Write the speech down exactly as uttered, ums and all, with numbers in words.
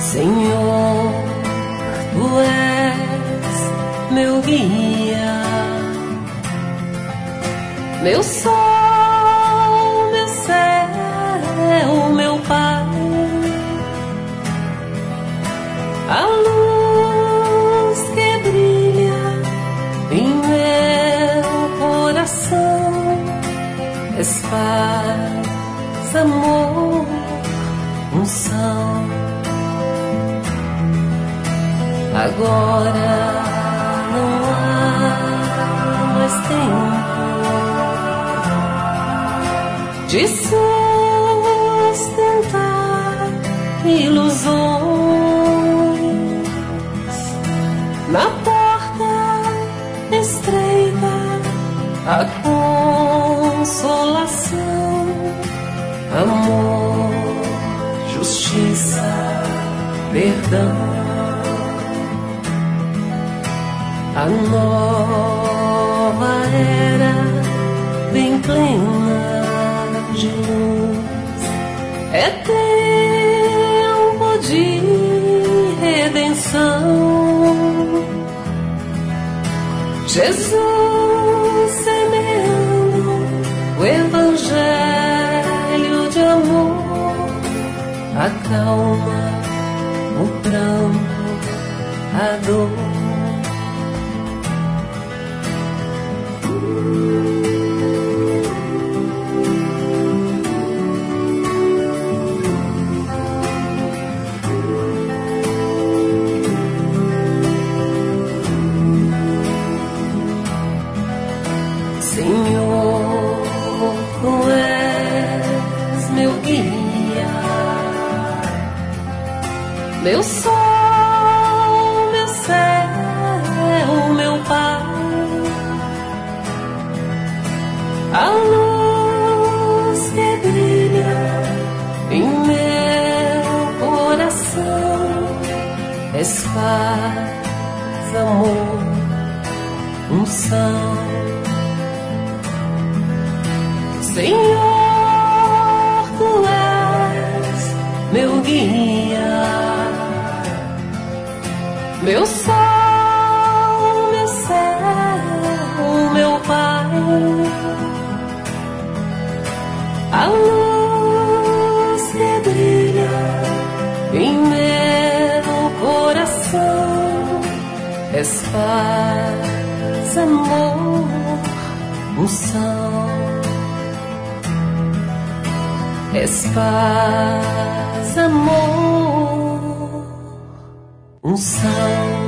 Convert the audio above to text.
Senhor, Tu és meu guia, meu sol, meu céu, meu Pai, a luz que brilha em meu coração, és paz, amor, unção. Agora não há mais tempo de sustentar ilusões. Na porta estreita a consolação, amor, justiça, perdão. A nova era bem plena de luz, é tempo de redenção. Jesus semeando o evangelho de amor, acalma o pranto, a dor. Senhor, Tu és meu guia, meu sol, meu céu, meu Pai, a luz que brilha em meu coração, és paz, amor, unção. Senhor, Tu és meu guia, meu sol, meu céu, meu Pai, a luz que brilha em meu coração, és paz, amor, unção. És paz, amor, unção.